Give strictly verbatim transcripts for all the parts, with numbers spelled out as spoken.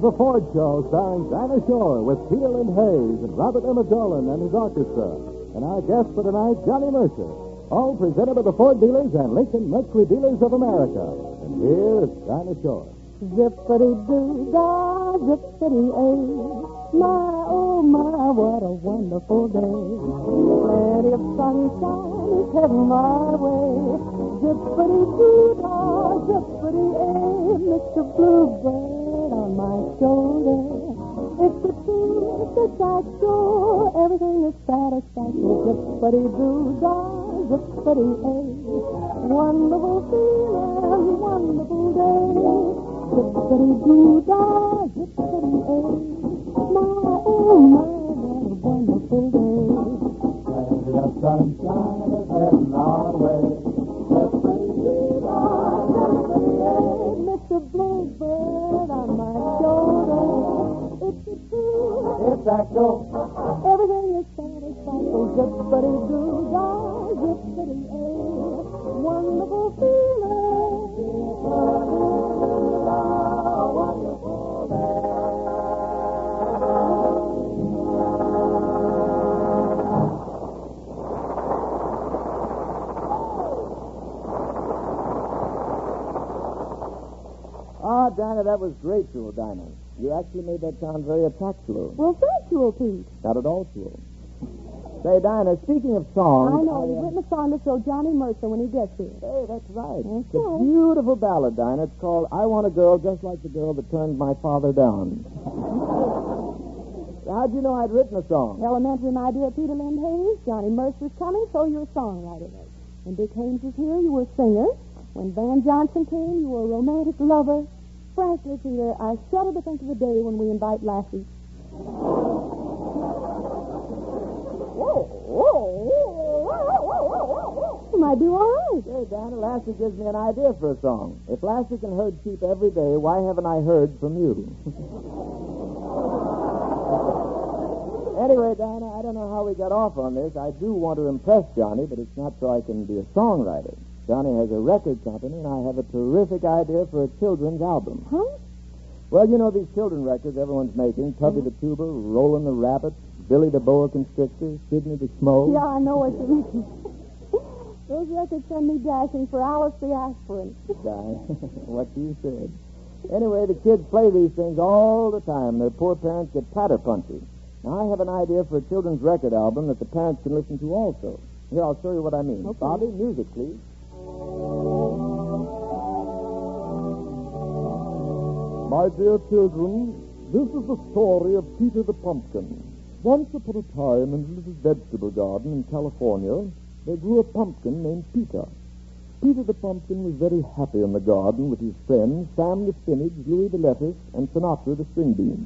The Ford Show, starring Dinah Shore with Peter Lynn Hayes and Robert Emmet Dolan and his orchestra. And our guest for tonight, Johnny Mercer. All presented by the Ford dealers and Lincoln Mercury Dealers of America. And here is Dinah Shore. Zippity-doo-dah, zippity-ay. My, oh my, what a wonderful day. Plenty of sunshine is heading my way. Zippity-doo-dah, zippity-ay. Mister Bluebird on my shoulder. It's the truth that I show. Everything is satisfaction. Zippity-doo-dah, zippity-ay. Wonderful feeling, wonderful day. Zippity-doo-dah, zippity-ay. My, oh my, what a wonderful day. Plenty of sunshine is heading our way. Zippity-doo-dah, zippity-ay. Mister Bluebird on my shoulder. It's the truth. It's actual. Everything is satisfied. So zippity-doo-dah, zippity-ay. Wonderful feeling. Zippity-doo-dah, wonderful day. Ah, Dinah, that was great, Jewel, Dinah. You actually made that sound very attractive. Well, thank you, Pete. Not at all, Jewel. Say, Dinah, speaking of songs... I know. I, He's uh, written a song to show Johnny Mercer when he gets here. Hey, that's right. That's It's a right. beautiful ballad, Dinah. It's called I Want a Girl Just Like the Girl That Turned My Father Down. How'd you know I'd written a song? Elementary, my dear Peter Lynn Hayes. Johnny Mercer's coming, so you're a songwriter. When Dick Haynes was here, you were a singer. When Van Johnson came, you were a romantic lover. Frankly, Peter, I shudder to think of the day when we invite Lassie. Whoa, whoa, whoa. You might do all right. Hey, Dinah, Lassie gives me an idea for a song. If Lassie can herd sheep every day, why haven't I heard from you? Anyway, Dinah, I don't know how we got off on this. I do want to impress Johnny, but it's not so I can be a songwriter. Johnny has a record company, and I have a terrific idea for a children's album. Huh? Well, you know these children records everyone's making. Tubby the Tuba, Roland the Rabbit, Billy the Boa Constrictor, Sidney the Schmo. Yeah, I know what you mean. Those records send me dashing for Alice the Aspirin. What you said. Anyway, the kids play these things all the time. Their poor parents get platter punchy. Now, I have an idea for a children's record album that the parents can listen to also. Here, I'll show you what I mean. Okay. Bobby, music, please. My dear children, this is the story of Peter the Pumpkin. Once upon a time, in a little vegetable garden in California, there grew a pumpkin named Peter. Peter the Pumpkin was very happy in the garden with his friends, Sam the Spinach, Louis the Lettuce, and Sinatra the String Bean.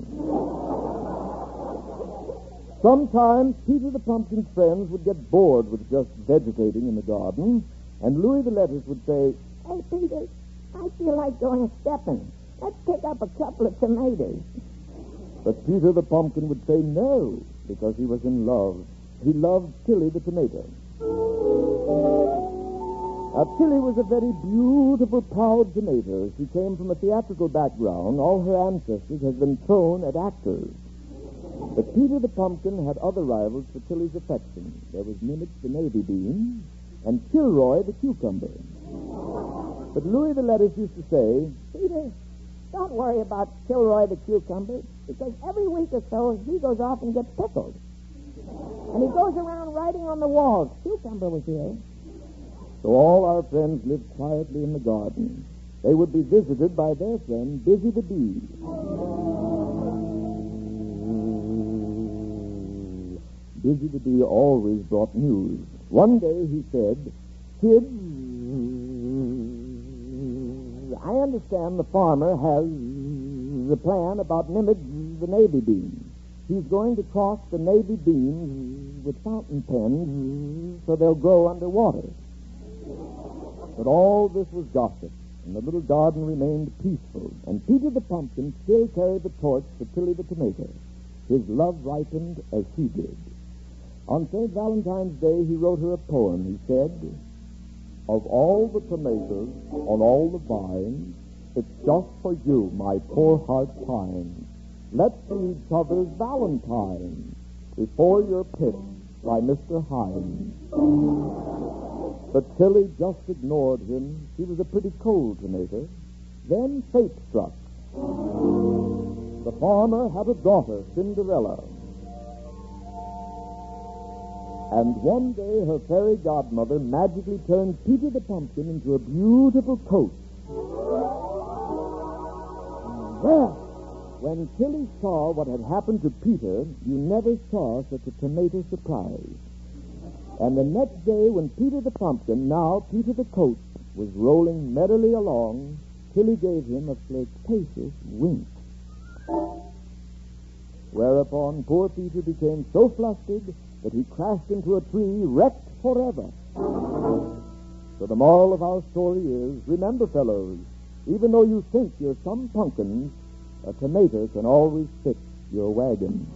Sometimes Peter the Pumpkin's friends would get bored with just vegetating in the garden, and Louis the Lettuce would say, Hey, Peter, I feel like going stepping. Let's pick up a couple of tomatoes. but Peter the Pumpkin would say no, because he was in love. He loved Tilly the Tomato. Now, Tilly was a very beautiful, proud tomato. She came from a theatrical background. All her ancestors had been thrown at actors. But Peter the Pumpkin had other rivals for Tilly's affection. There was Nimitz the Navy Bean and Kilroy the Cucumber. But Louis the Lettuce used to say, Peter, don't worry about Kilroy the Cucumber, because every week or so he goes off and gets pickled. And he goes around writing on the walls. Cucumber was here. So all our friends lived quietly in the garden. They would be visited by their friend, Busy the Bee. Busy the Bee always brought news. One day he said, Kids, I understand the farmer has a plan about Nimitz the Navy Bean. He's going to cross the Navy beans with fountain pens so they'll grow underwater. But all this was gossip, and the little garden remained peaceful, and Peter the Pumpkin still carried the torch for Tilly the Tomato. His love ripened as she did. On Saint Valentine's Day, he wrote her a poem. He said, Of all the tomatoes on all the vines, It's just for you, my poor heart pines. Let's be each other's valentines before you're picked by Mister Hines. But Tilly just ignored him. She was a pretty cold tomato. Then fate struck. The farmer had a daughter, Cinderella. And one day her fairy godmother magically turned Peter the Pumpkin into a beautiful coat. Well, when Tilly saw what had happened to Peter, you never saw such a tomato surprise. And the next day, when Peter the Pumpkin, now Peter the Coat, was rolling merrily along, Tilly gave him a flirtatious wink. Whereupon poor Peter became so flustered that he crashed into a tree, wrecked forever. So the moral of our story is, remember, fellows, even though you think you're some pumpkins, a tomato can always fix your wagon.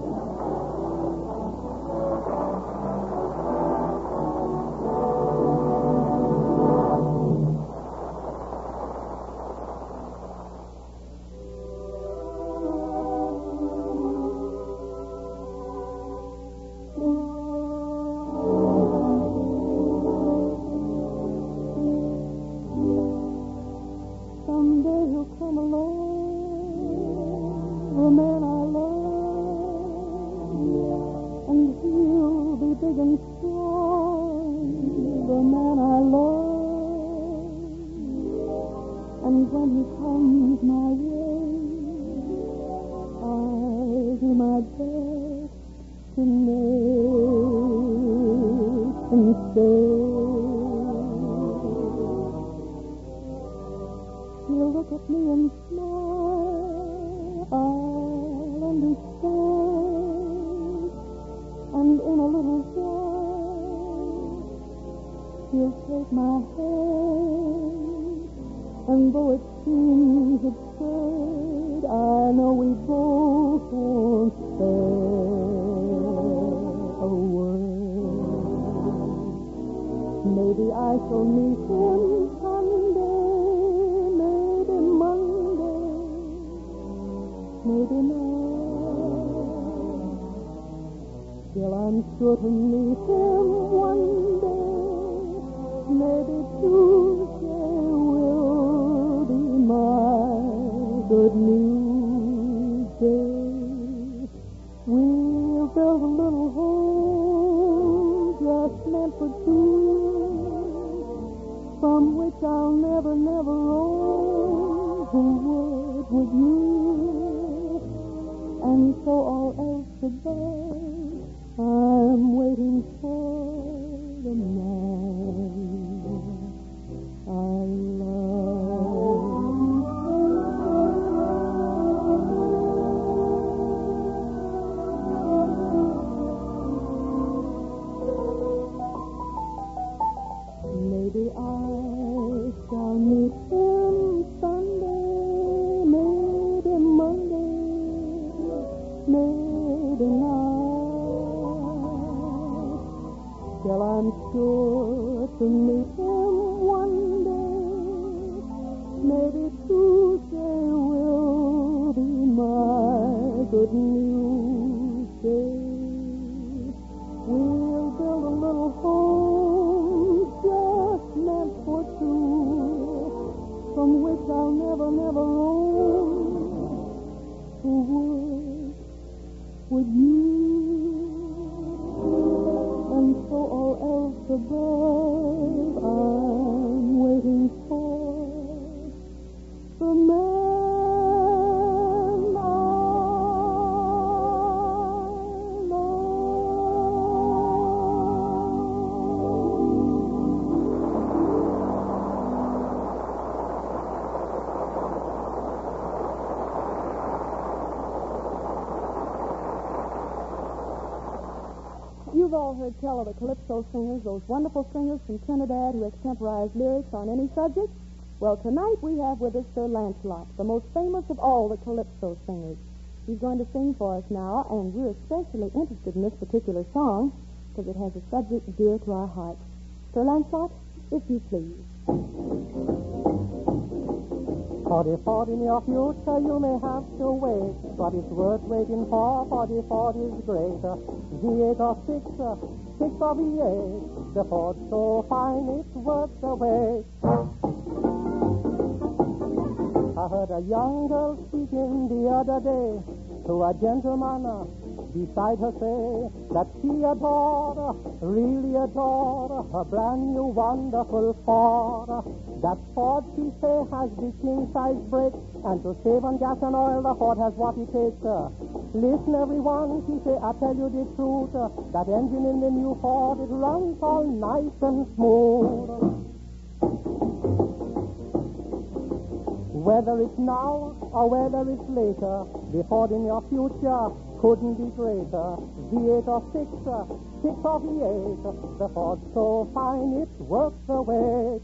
He'll look at me and smile, I'll understand, and in a little while he'll take my hand, and though it seems absurd, I know we both won't spare a word. Maybe I shall meet him someday, maybe Monday, maybe not. Still I'm sure to meet him one day, maybe Tuesday will be my good news day. We'll build a little home just meant for two, from which I'll never, never roam. Who would, would you? And so all else above, I'm waiting for the man I love. Maybe I shall meet him Sunday, maybe Monday, maybe not. Till I'm sure to meet him one day, maybe Tuesday will be my good news day. We'll build a little home just meant for two, from which I'll never, never roam. Who would, would you? And so all else above, I'm waiting for the man I You've all heard tell of the Calypso singers, those wonderful singers from Trinidad who extemporize lyrics on any subject. Well, tonight we have with us Sir Lancelot, the most famous of all the Calypso singers. He's going to sing for us now, and we're especially interested in this particular song because it has a subject dear to our hearts. Sir Lancelot, if you please. For the Ford in your future you may have to wait, but it's worth waiting for, for the Ford is great. V eight or six, six or V eight, the Ford's so fine it's worth the wait. I heard a young girl speaking the other day to a gentleman beside her say that she adored, really adored, a brand new wonderful Ford. That Ford, she say, has the king-size brake, and to save on gas and oil, the Ford has what it takes. Listen, everyone, she say, I tell you the truth, that engine in the new Ford, it runs all nice and smooth. Whether it's now or whether it's later, the Ford in your future couldn't be greater. V eight or six, six or V eight, the Ford's so fine it's worth the wait.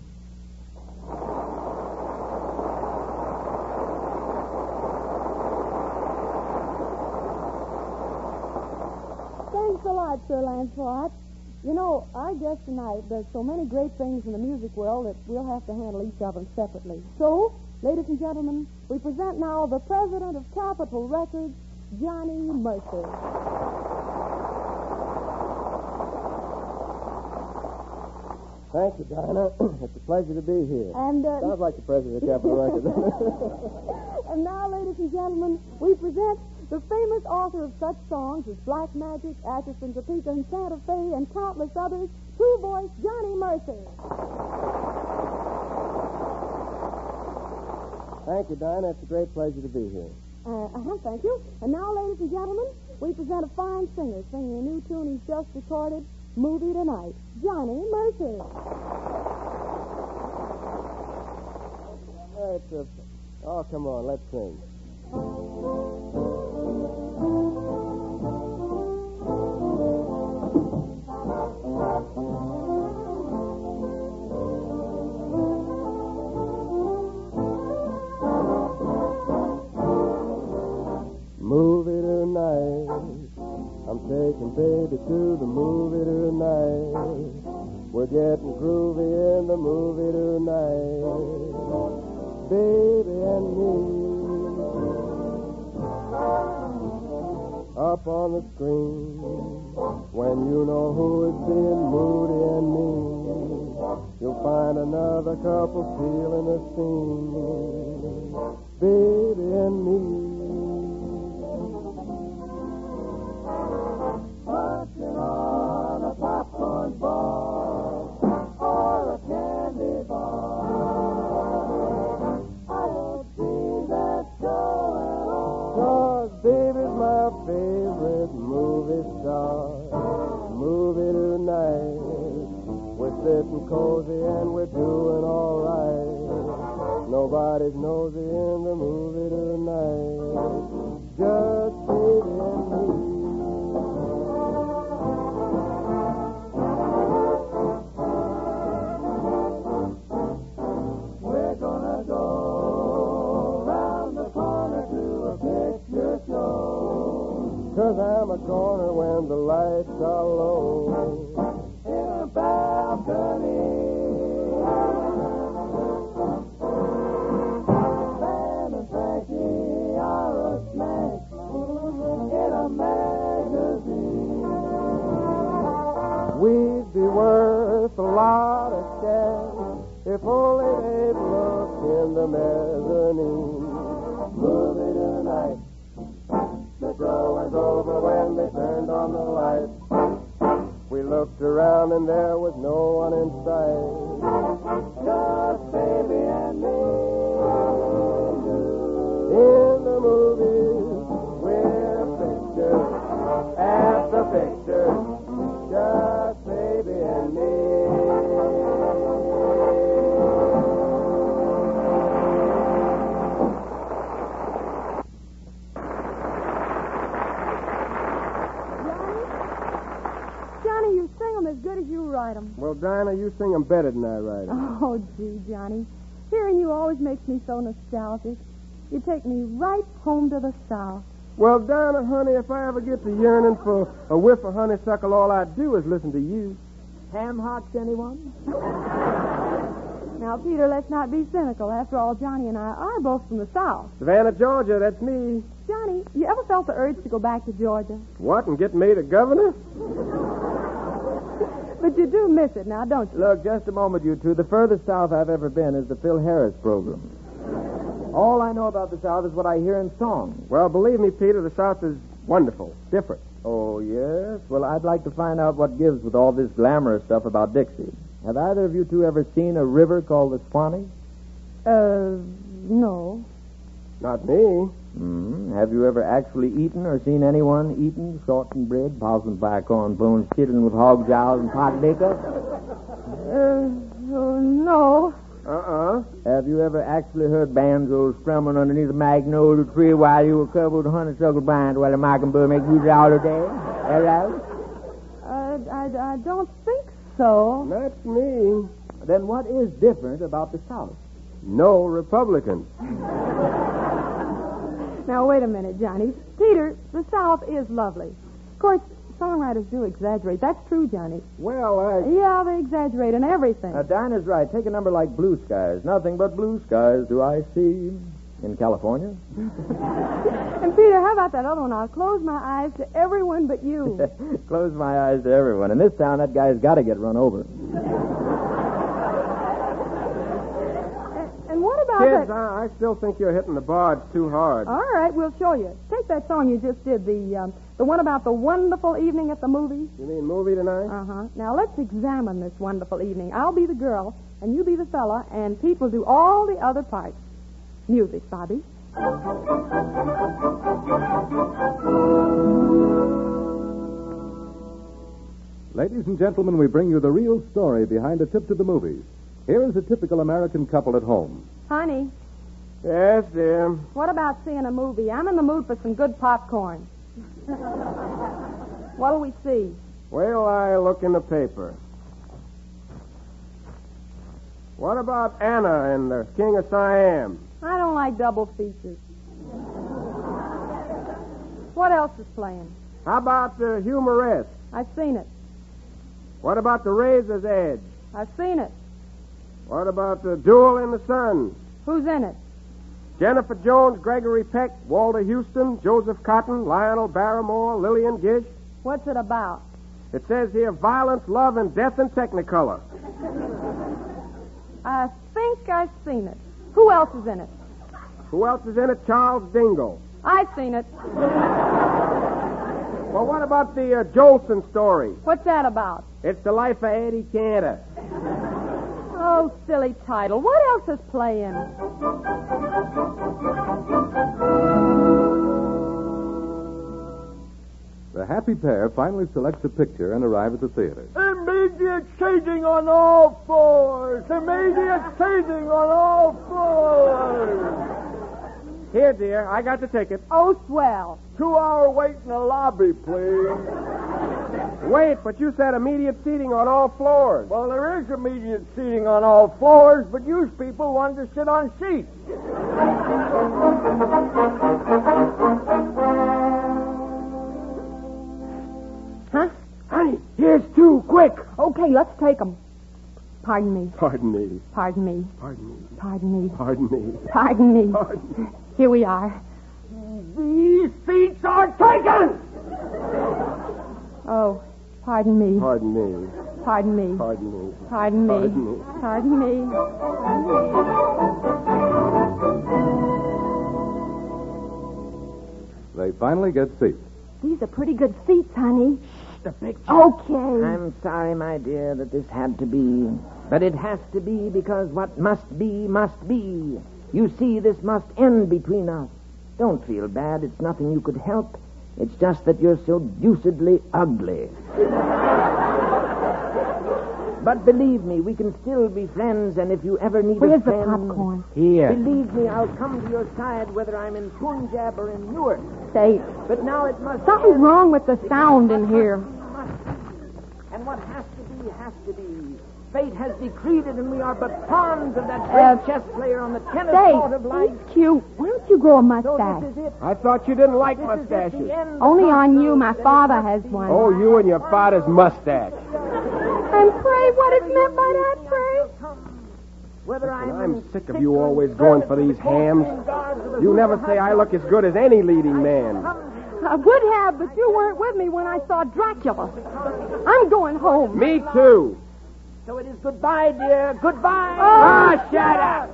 Thanks a lot, Sir Lancelot. You know, our guest tonight does so many great things in the music world that we'll have to handle each of them separately. So, ladies and gentlemen, we present now the president of Capitol Records, Johnny Mercer. Thank you, Dinah. It's a pleasure to be here. And, uh, Sounds like the president of Capitol Records. And now, ladies and gentlemen, we present the famous author of such songs as Black Magic, Atchison, Topeka, and Santa Fe, and countless others, True Voice Johnny Mercer. Thank you, Dinah. It's a great pleasure to be here. Uh, uh-huh, thank you. And now, ladies and gentlemen, we present a fine singer singing a new tune he's just recorded, Movie Tonight, Johnny Mercer. Uh, it's a... Oh, come on, let's sing. Movie tonight, I'm taking baby to the movie tonight. We're getting groovy in the movie tonight, baby and me. Up on the screen, when you know who is being moody and mean, you'll find another couple feeling the scene, baby and me. Munching on a popcorn bar or a candy bar, I don't see that going on. 'Cause baby's my favorite movie star. Movie tonight, we're sitting cozy and we're doing all right. Nobody's nosy in the movie tonight, just baby and me. We're gonna go round the corner to a picture show, 'cause I'm a corner when the lights are low, in a balcony. Sam and Frankie are a smash in a magazine. We'd be worth a lot of cash if only they'd look in the mezzanine. Movie tonight, the show was over when they turned on the lights. We looked around and there was no one in sight, just baby and me. In the movies, we're pictures at the picture, just baby and me. Johnny, you sing them as good as you write them. Well, Dinah, you sing them better than I write them. Oh, gee, Johnny. Hearing you always makes me so nostalgic. You take me right home to the South. Well, Dinah, honey, if I ever get to yearning for a whiff of honeysuckle, all I do is listen to you. Ham hocks, anyone? Now, Peter, let's not be cynical. After all, Johnny and I are both from the South. Savannah, Georgia, that's me. Johnny, you ever felt the urge to go back to Georgia? What, and get made a governor? But you do miss it now, don't you? Look, just a moment, you two. The furthest south I've ever been is the Phil Harris program. All I know about the South is what I hear in songs. Well, believe me, Peter, the South is wonderful, different. Oh, yes? Well, I'd like to find out what gives with all this glamorous stuff about Dixie. Have either of you two ever seen a river called the Swanee? Uh, no. Not me. Mm, have you ever actually eaten or seen anyone eating shortened bread, possum pie, corn bones, chitlin with hog jowls and pot liquor? Uh, oh, no. Uh-uh. Have you ever actually heard banjos strumming underneath a magnolia tree while you were covered with honeysuckle vines while the mockingbird make music all the day? Hello? Uh, I, I don't think so. Not me. Then what is different about the South? No Republicans. Now, wait a minute, Johnny. Peter, the South is lovely. Of course, songwriters do exaggerate. That's true, Johnny. Well, I... Yeah, they exaggerate in everything. Uh, Dinah's right. Take a number like Blue Skies. Nothing but blue skies do I see in California. And, Peter, how about that other one? I'll close my eyes to everyone but you. Close my eyes to everyone. In this town, that guy's got to get run over. And what about Kids, that? I, I still think you're hitting the barge too hard. All right, we'll show you. Take that song you just did, the um, the one about the wonderful evening at the movies. You mean movie tonight? Uh-huh. Now, let's examine this wonderful evening. I'll be the girl, and you be the fella, and Pete will do all the other parts. Music, Bobby. Ladies and gentlemen, we bring you the real story behind A Trip to the Movies. Here is a typical American couple at home. Honey, Yes, dear. what about seeing a movie? I'm in the mood for some good popcorn. What'll we see? Well, I look in the paper. What about Anna and the King of Siam? I don't like double features. What else is playing? How about the Humorist? I've seen it. What about the Razor's Edge? I've seen it. What about the Duel in the Sun? Who's in it? Jennifer Jones, Gregory Peck, Walter Houston, Joseph Cotton, Lionel Barrymore, Lillian Gish. What's it about? It says here, violence, love, and death in Technicolor. I think I've seen it. Who else is in it? Who else is in it? Charles Dingle. I've seen it. Well, what about the uh, Jolson story? What's that about? It's the life of Eddie Cantor. Oh, silly title. What else is playing? The happy pair finally selects a picture and arrive at the theater. Immediate seating on all floors. Immediate seating on all floors. Here, dear, I got the ticket. Oh, swell. Two-hour wait in the lobby, please. Wait, but you said immediate seating on all floors. Well, there is immediate seating on all floors, but you people wanted to sit on seats. Huh? Honey, here's two, quick. Okay, let's take them. Pardon me. Pardon me. Pardon me. Pardon me. Pardon me. Pardon me. Pardon me. Pardon me. Here we are. These seats are taken! Oh, pardon me. Pardon me. Pardon me. Pardon me. Pardon me. Pardon me. Pardon me. They finally get seats. These are pretty good seats, honey. The picture. Okay. I'm sorry, my dear, that this had to be. But it has to be because what must be, must be. You see, this must end between us. Don't feel bad. It's nothing you could help. It's just that you're so deucedly ugly. But believe me, we can still be friends, and if you ever need Where's a the friend... popcorn? Here. Believe me, I'll come to your side whether I'm in Punjab or in Newark. Say, But now it must something's end. wrong with the sound in here. And what has to be, has to be. Fate has decreed it, and we are but pawns of that great Uh, chess player on the tennis Say, court of life. he's cute. Why don't you grow a So mustache? this is it. I thought you didn't like This is it, mustaches. the end. Only on you. Crossroads, My and it father must has be. one. Oh, you and your father's mustache. And pray, what is meant by that, pray? Whether Listen, I'm, I'm sick of you always going for these hams. You never say I look as good as any leading man. I would have, but you weren't with me when I saw Dracula. I'm going home. Me too. So it is goodbye, dear. Goodbye. Ah, shut up.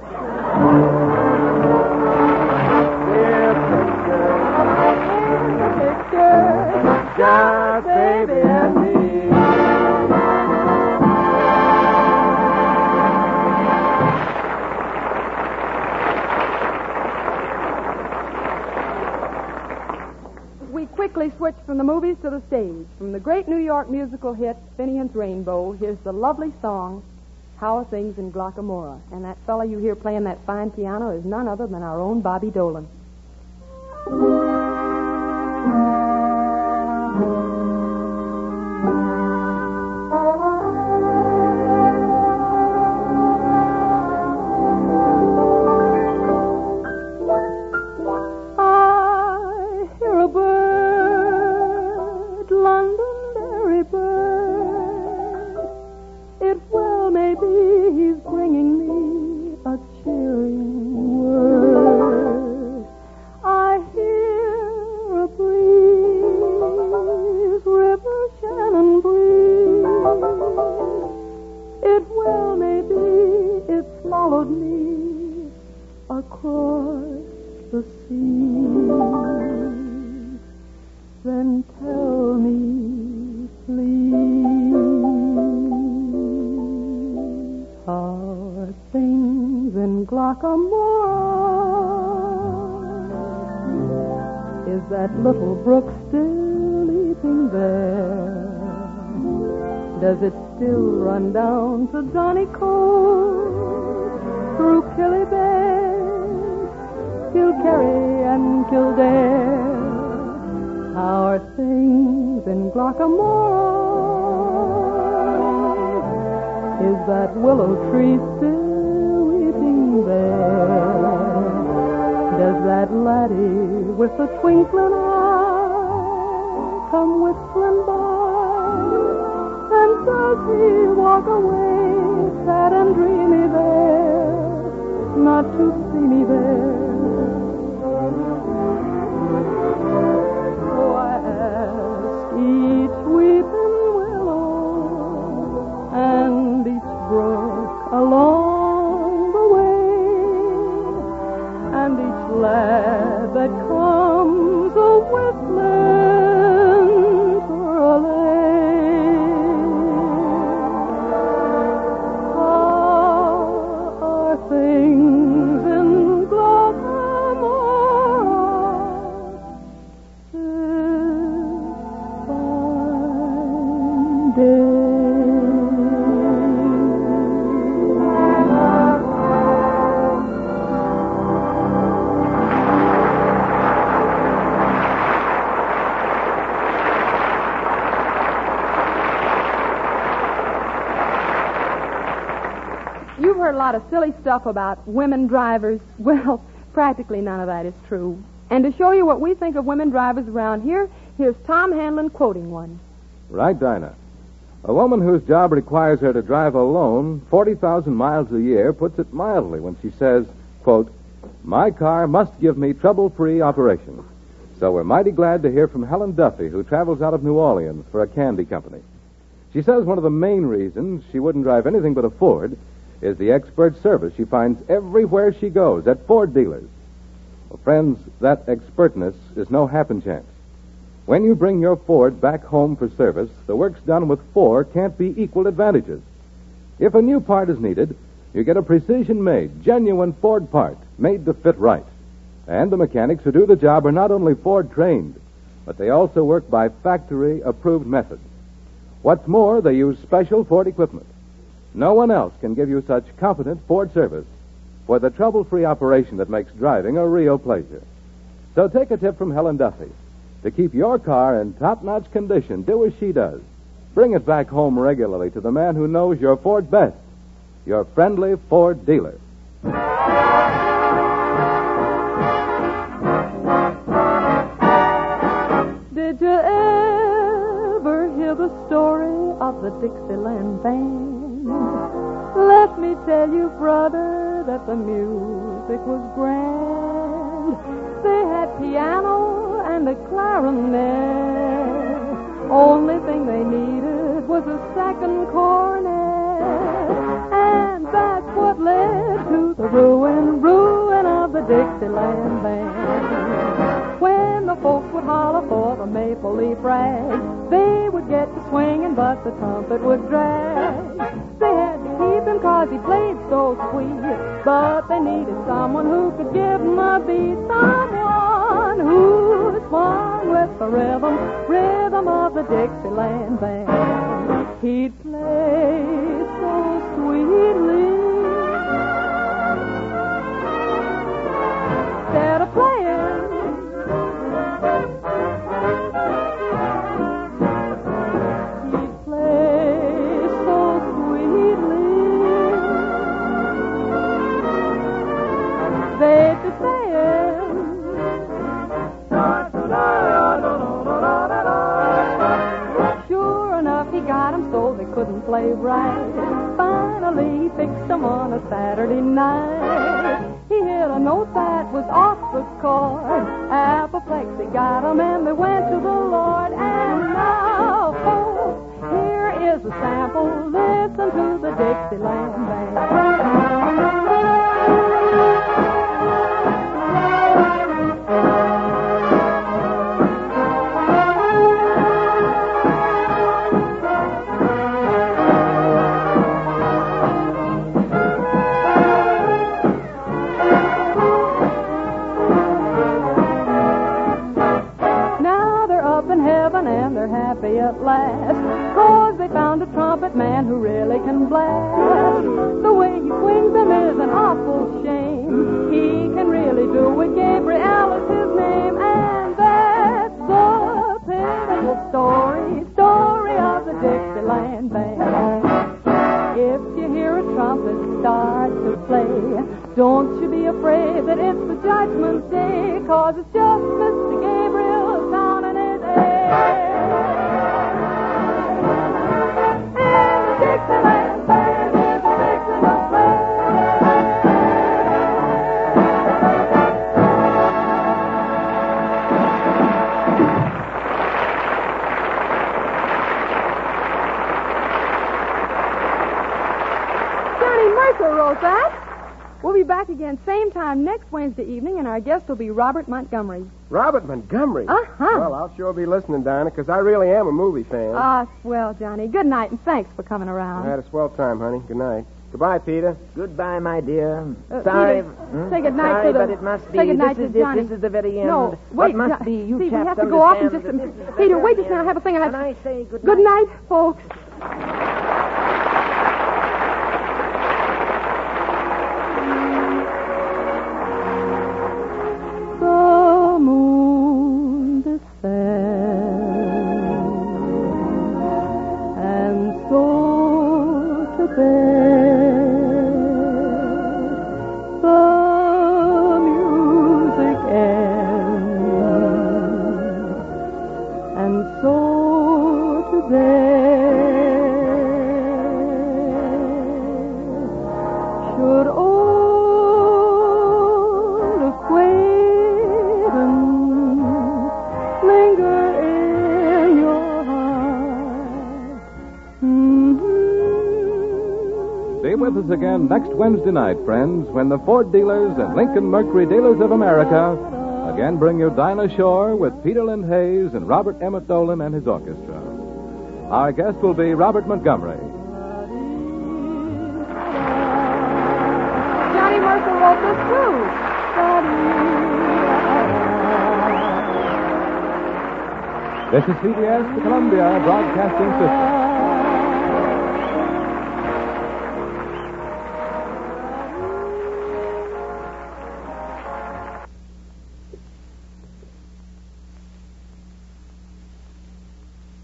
Just baby and me. We quickly switched from the movies to the stage. From the great New York musical hit, Finian's Rainbow, here's the lovely song, How Are Things in Glockamora? And that fella you hear playing that fine piano is none other than our own Bobby Dolan. Is that little brook still leaping there? Does it still run down to Donny Cove, through Killybegs, Kilkerry and Kildare? How are things in Glockamora? Is that willow tree still weeping there? Does that laddie with the twinkling eye come whistling by? And does he walk away sad and dreamy there, not to see me there? So I ask each weeping willow and each brook along the way, and each lad that comes a whistling for a lane. How are things in Glockamora this fine day? You've heard a lot of silly stuff about women drivers. Well, practically none of that is true. And to show you what we think of women drivers around here, here's Tom Hanlon quoting one. Right, Dinah. A woman whose job requires her to drive alone forty thousand miles a year puts it mildly when she says, quote, "My car must give me trouble-free operation." So we're mighty glad to hear from Helen Duffy, who travels out of New Orleans for a candy company. She says one of the main reasons she wouldn't drive anything but a Ford is the expert service she finds everywhere she goes at Ford dealers. Well, friends, that expertness is no happen chance. When you bring your Ford back home for service, the work's done with four can't be equal advantages. If a new part is needed, you get a precision-made, genuine Ford part made to fit right. And the mechanics who do the job are not only Ford-trained, but they also work by factory-approved methods. What's more, they use special Ford equipment. No one else can give you such competent Ford service for the trouble-free operation that makes driving a real pleasure. So take a tip from Helen Duffy. To keep your car in top-notch condition, do as she does. Bring it back home regularly to the man who knows your Ford best, your friendly Ford dealer. Did you ever hear the story of the Dixieland Band? Let me tell you, brother, that the music was grand. They had piano and a clarinet. Only thing they needed was a second cornet. And that's what led to the ruin, ruin of the Dixieland Band. When the folks would holler for the maple leaf rag, they would get to swinging, but the trumpet would drag. They had to keep him 'cause he played so sweet, but they needed someone who could give them a beat, someone who swung with the rhythm, rhythm of the Dixieland Band. He'd play so sweetly. Instead of playing, he'd play so sweetly. They'd be saying, sure enough, he got 'em so they couldn't play right. Finally, he fixed 'em on a Saturday night. He hit a note that was off the chord. Apoplexy got 'em and they went to the Lord. And now, folks, here is a sample. Listen to the Dixieland Band. At last, 'cause they found a trumpet man who really can blast. The way he swings them is an awful shame. He can really do it. Gabriel is his name, and that's the pitiful story, story of the Dixieland Band. If you hear a trumpet start to play, don't you be afraid that it's the Judgment Day, 'cause it's just Mister Gabriel sounding his air. Dixieland Band is fixing to play. Johnny Mercer wrote that. We'll be back again same time next Wednesday evening, and our guest will be Robert Montgomery. Robert Montgomery? Uh-huh. Well, I'll sure be listening, Dinah, because I really am a movie fan. Ah, swell, Johnny. Good night, and thanks for coming around. I had a swell time, honey. Good night. Goodbye, Peter. Goodbye, my dear. Uh, Sorry. Peter, hmm? say goodnight Sorry, to the... but it must be. Say goodnight this to is it. Johnny. This is the very end. No, What wait, must Jo- be, you see, we chaps have to go off in understand just a... that this is the Peter, very wait just now. I end. have a thing I have When I say good Good night... night, folks. The moon descends, and so to bed the music ends, and so to bed should old acquaintance linger in your heart. Mm-hmm. Be with us again next Wednesday night, friends, when the Ford dealers and Lincoln Mercury dealers of America again bring you Dinah Shore with Peter Lind Hayes and Robert Emmett Dolan and his orchestra. Our guest will be Robert Montgomery. Johnny Mercer wrote this too. This is C B S, the Columbia Broadcasting System.